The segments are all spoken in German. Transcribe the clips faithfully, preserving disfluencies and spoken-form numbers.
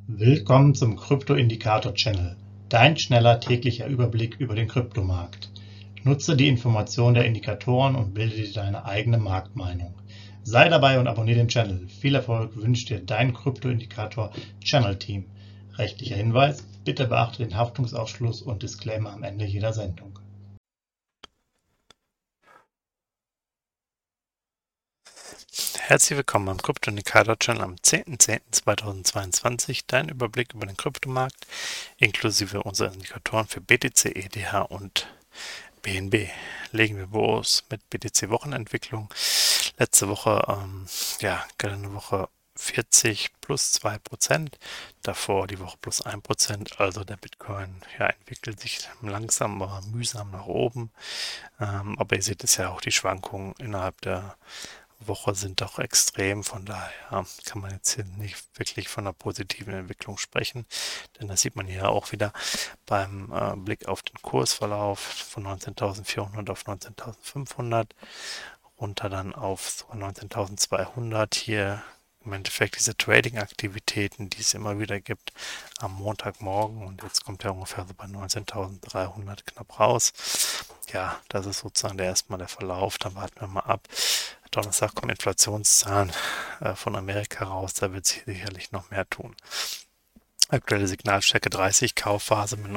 Willkommen zum Krypto-Indikator-Channel, dein schneller täglicher Überblick über den Kryptomarkt. Nutze die Informationen der Indikatoren und bilde dir deine eigene Marktmeinung. Sei dabei und abonniere den Channel. Viel Erfolg wünscht dir dein Krypto-Indikator-Channel-Team. Rechtlicher Hinweis: Bitte beachte den Haftungsausschluss und Disclaimer am Ende jeder Sendung. Herzlich willkommen beim Krypto-Indikator-Channel am zehnten zehnten zweitausendzweiundzwanzig. Dein Überblick über den Kryptomarkt inklusive unserer Indikatoren für B T C, E T H und B N B. Legen wir los mit B T C-Wochenentwicklung. Letzte Woche, ähm, ja, eine Woche vierzig plus zwei Prozent, davor die Woche plus ein Prozent, also der Bitcoin ja, entwickelt sich langsam, aber mühsam nach oben. Ähm, aber ihr seht es ja auch, die Schwankungen innerhalb der Woche sind doch extrem, von daher kann man jetzt hier nicht wirklich von einer positiven Entwicklung sprechen, denn das sieht man hier auch wieder beim äh, Blick auf den Kursverlauf von neunzehntausendvierhundert auf neunzehntausendfünfhundert, runter dann auf neunzehntausendzweihundert, hier im Endeffekt diese Trading-Aktivitäten, die es immer wieder gibt am Montagmorgen, und jetzt kommt er ungefähr so bei neunzehntausenddreihundert knapp raus. Ja, das ist sozusagen der erstmal der Verlauf, dann warten wir mal ab. Donnerstag kommen Inflationszahlen äh, von Amerika raus, da wird sich sicherlich noch mehr tun. Aktuelle Signalstärke dreißig, Kaufphase mit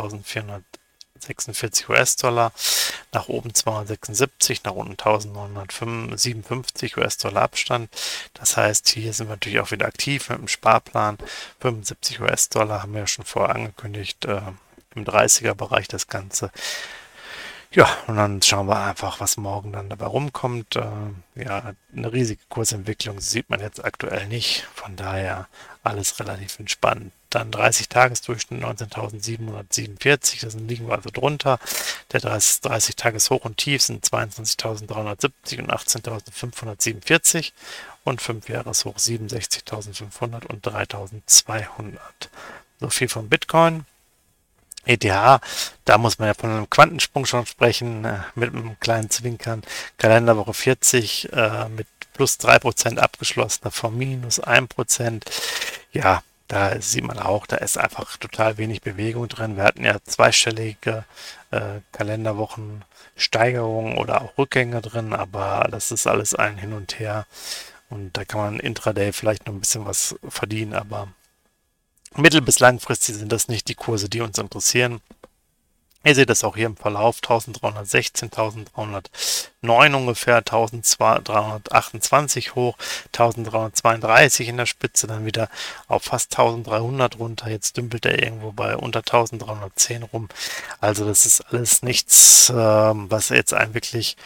neunzehntausendvierhundertsechsundvierzig US-Dollar, nach oben zweihundertsechsundsiebzig, nach unten eintausendneunhundertsiebenundfünfzig US-Dollar Abstand. Das heißt, hier sind wir natürlich auch wieder aktiv mit dem Sparplan. fünfundsiebzig US-Dollar haben wir ja schon vorher angekündigt, äh, im dreißiger-Bereich das Ganze. Ja, und dann schauen wir einfach, was morgen dann dabei rumkommt. Äh, ja, eine riesige Kursentwicklung sieht man jetzt aktuell nicht. Von daher alles relativ entspannt. Dann dreißig-Tages-Durchschnitt neunzehntausendsiebenhundertsiebenundvierzig, da liegen wir also drunter. Der dreißig-Tages-Hoch und Tief sind zweiundzwanzigtausenddreihundertsiebzig und achtzehntausendfünfhundertsiebenundvierzig und fünf Jahreshoch siebenundsechzigtausendfünfhundert und dreitausendzweihundert. So viel vom Bitcoin. E T H, da muss man ja von einem Quantensprung schon sprechen, äh, mit einem kleinen Zwinkern. Kalenderwoche vierzig äh, mit plus drei Prozent abgeschlossen, davor minus ein Prozent. Ja, da sieht man auch, da ist einfach total wenig Bewegung drin. Wir hatten ja zweistellige äh, Kalenderwochen Steigerungen oder auch Rückgänge drin, aber das ist alles ein Hin und Her. Und da kann man intraday vielleicht noch ein bisschen was verdienen, aber mittel- bis langfristig sind das nicht die Kurse, die uns interessieren. Ihr seht das auch hier im Verlauf, eintausenddreihundertsechzehn, eintausenddreihundertneun ungefähr, eintausenddreihundertachtundzwanzig hoch, eintausenddreihundertzweiunddreißig in der Spitze, dann wieder auf fast eintausenddreihundert runter. Jetzt dümpelt er irgendwo bei unter eintausenddreihundertzehn rum. Also das ist alles nichts, ähm, was jetzt einen wirklich,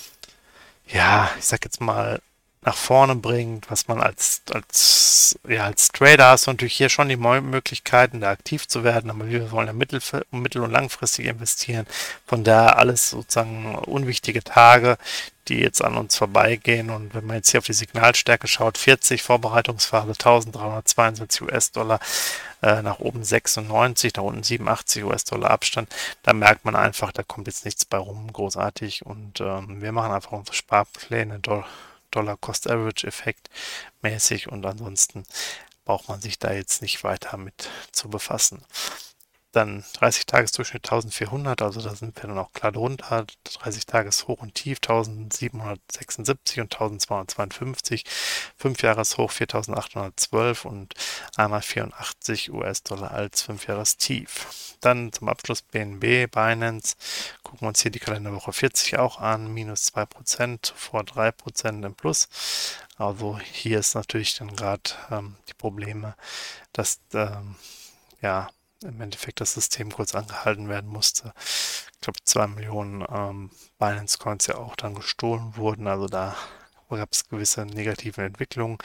ja, ich sag jetzt mal, nach vorne bringt, was man als, als, ja, als Trader hast du natürlich hier schon die Möglichkeiten, da aktiv zu werden, aber wir wollen ja mittel, mittel- und langfristig investieren. Von daher alles sozusagen unwichtige Tage, die jetzt an uns vorbeigehen. Und wenn man jetzt hier auf die Signalstärke schaut, vierzig, Vorbereitungsphase eintausenddreihundertzweiundzwanzig US-Dollar, äh, nach oben sechsundneunzig, nach unten siebenundachtzig US-Dollar Abstand, da merkt man einfach, da kommt jetzt nichts bei rum, großartig. Und ähm, wir machen einfach unsere Sparpläne durch. Dollar-Cost-Average-Effekt mäßig, und ansonsten braucht man sich da jetzt nicht weiter mit zu befassen. Dann dreißig-Tages-Durchschnitt eintausendvierhundert, also da sind wir dann auch klar drunter. dreißig-Tages-Hoch und Tief eintausendsiebenhundertsechsundsiebzig und eintausendzweihundertzweiundfünfzig. fünf Jahres-Hoch viertausendachthundertzwölf und einmal vierundachtzig US-Dollar als fünf Jahres-Tief. Dann zum Abschluss B N B, Binance. Gucken wir uns hier die Kalenderwoche vierzig auch an, minus zwei Prozent, vor drei Prozent im Plus. Also hier ist natürlich dann gerade ähm, die Probleme, dass ähm, ja, im Endeffekt das System kurz angehalten werden musste. Ich glaube, zwei Millionen ähm, Binance-Coins ja auch dann gestohlen wurden. Also da gab es gewisse negative Entwicklungen.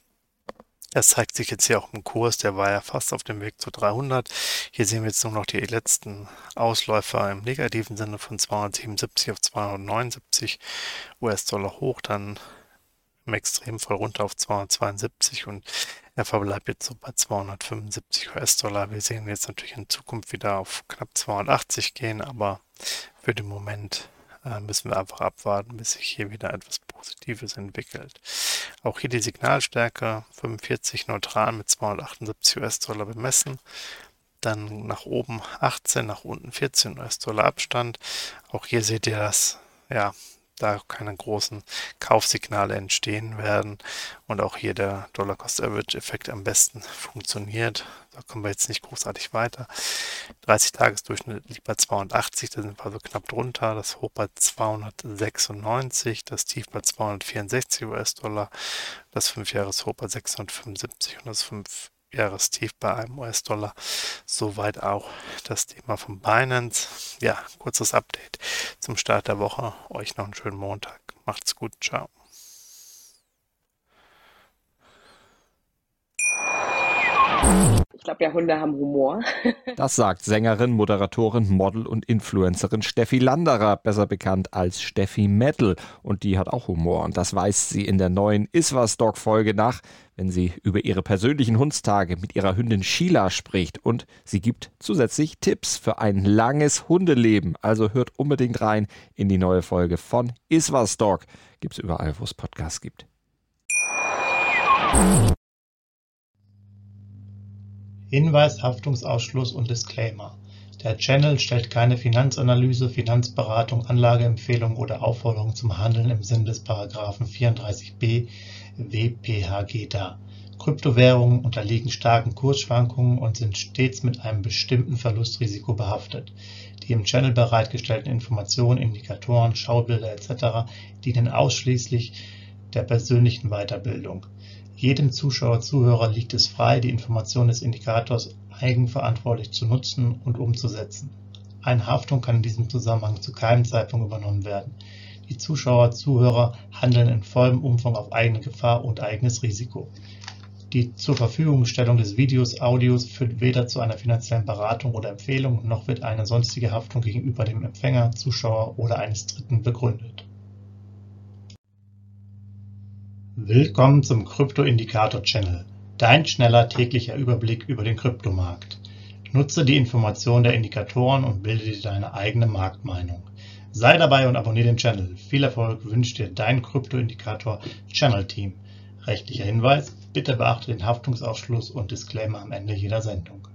Das zeigt sich jetzt hier auch im Kurs, der war ja fast auf dem Weg zu dreihundert. Hier sehen wir jetzt nur noch die letzten Ausläufer im negativen Sinne von zweihundertsiebenundsiebzig auf zweihundertneunundsiebzig US-Dollar hoch, dann im Extremfall runter auf zweihundertzweiundsiebzig, und er verbleibt jetzt so bei zweihundertfünfundsiebzig US-Dollar. Wir sehen jetzt natürlich in Zukunft wieder auf knapp zweihundertachtzig gehen, aber für den Moment äh, müssen wir einfach abwarten, bis sich hier wieder etwas Positives entwickelt. Auch hier die Signalstärke fünfundvierzig neutral mit zweihundertachtundsiebzig U S-Dollar bemessen. Dann nach oben achtzehn, nach unten vierzehn U S-Dollar Abstand. Auch hier seht ihr, dass ja, da keine großen Kaufsignale entstehen werden und auch hier der Dollar-Cost-Average-Effekt am besten funktioniert. Da kommen wir jetzt nicht großartig weiter. dreißig-Tages-Durchschnitt liegt bei zweihundertachtzig, da sind wir also knapp drunter. Das Hoch bei zweihundertsechsundneunzig, das Tief bei zweihundertvierundsechzig U S-Dollar, das fünf-Jahres-Hoch bei sechshundertfünfundsiebzig und das fünf Jahrestief bei einem U S-Dollar. Soweit auch das Thema von Binance. Ja, kurzes Update zum Start der Woche. Euch noch einen schönen Montag. Macht's gut. Ciao. Ich glaube ja, Hunde haben Humor. Das sagt Sängerin, Moderatorin, Model und Influencerin Steffi Landerer, besser bekannt als Steffi Metal. Und die hat auch Humor. Und das weist sie in der neuen Iswas-Dog-Folge nach, wenn sie über ihre persönlichen Hundstage mit ihrer Hündin Sheila spricht. Und sie gibt zusätzlich Tipps für ein langes Hundeleben. Also hört unbedingt rein in die neue Folge von Iswas-Dog. Gibt's überall, wo es Podcasts gibt. Hinweis, Haftungsausschluss und Disclaimer. Der Channel stellt keine Finanzanalyse, Finanzberatung, Anlageempfehlung oder Aufforderung zum Handeln im Sinne des Paragraphen vierunddreißig b W P H G dar. Kryptowährungen unterliegen starken Kursschwankungen und sind stets mit einem bestimmten Verlustrisiko behaftet. Die im Channel bereitgestellten Informationen, Indikatoren, Schaubilder et cetera dienen ausschließlich der persönlichen Weiterbildung. Jedem Zuschauer, Zuhörer liegt es frei, die Information des Indikators eigenverantwortlich zu nutzen und umzusetzen. Eine Haftung kann in diesem Zusammenhang zu keinem Zeitpunkt übernommen werden. Die Zuschauer, Zuhörer handeln in vollem Umfang auf eigene Gefahr und eigenes Risiko. Die zur Verfügungstellung des Videos, Audios führt weder zu einer finanziellen Beratung oder Empfehlung, noch wird eine sonstige Haftung gegenüber dem Empfänger, Zuschauer oder eines Dritten begründet. Willkommen zum Krypto-Indikator-Channel, dein schneller täglicher Überblick über den Kryptomarkt. Nutze die Informationen der Indikatoren und bilde dir deine eigene Marktmeinung. Sei dabei und abonniere den Channel. Viel Erfolg wünscht dir dein Krypto-Indikator-Channel-Team. Rechtlicher Hinweis: Bitte beachte den Haftungsausschluss und Disclaimer am Ende jeder Sendung.